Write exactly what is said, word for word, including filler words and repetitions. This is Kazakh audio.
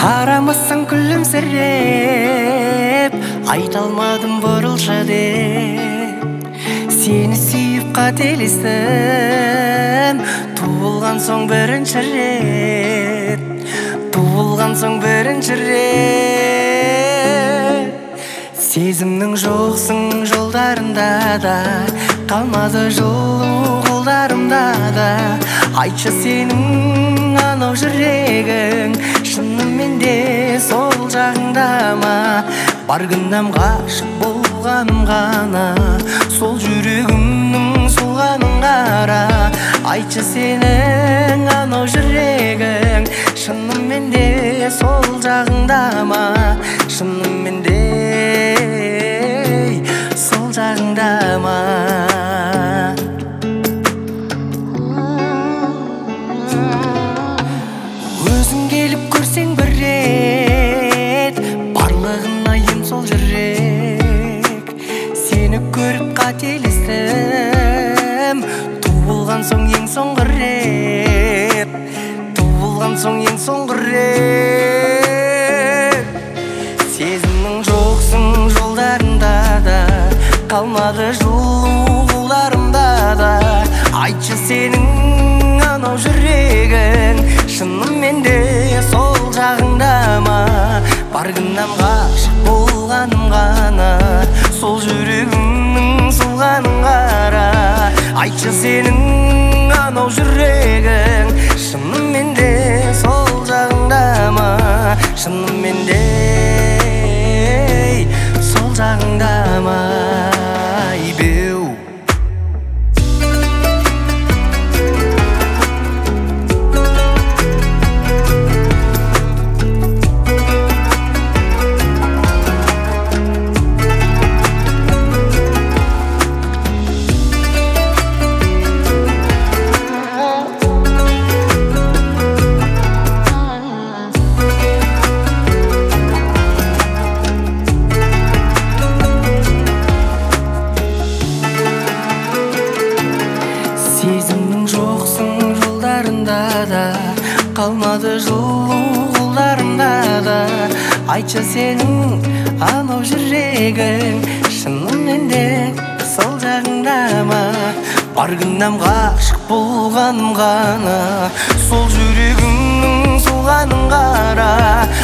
Қарамасаң күлімсіреп, айта алмадым бұрылшы деп. Сені сүйіп қателестім, туылған соң бірінші рет, туылған соң бірінші рет. Сезімнің жоқсың жолдарында да, қалмады жылу қолдарымда да. Айтшы сенің анау жүрегің шынымен де сол жағыңда ма? Бар күнәм ғашық болғаным ғана, сол жүрегімнің солғанын қара. Айтшы сенің анау жүрегің шынымен де сол жағыңда ма? Шынымен де сол жағыңда ма? Өзің келіп көрсең бір рет, барлығына ем сол жүрек. Сені көріп қателестім, туылған соң ең соңғы рет, туылған соң ең соңғы рет. Сезімнің жоқсың жолдарында да, қалмады жылу қолдарымда да. Айтшы сенің анау жүрегің шынымен де сол жағыңда ма? Бар күнәм ғашық болғаным ғана, сол жүрегімнің солғанын қара. Айтшы сенің анау жүрегің шынымен де сол жағыңда ма? Шынымен де сол жағыңда ма? Беу сезімнің жоқсың жолдарында да, қалмады жылу қолдарымда да. Айтшы сенің анау жүрегің шынымен де сол жағыңда ма? Бар күнәм ғашық болғаным ғана, сол жүрегімнің солғанын қара.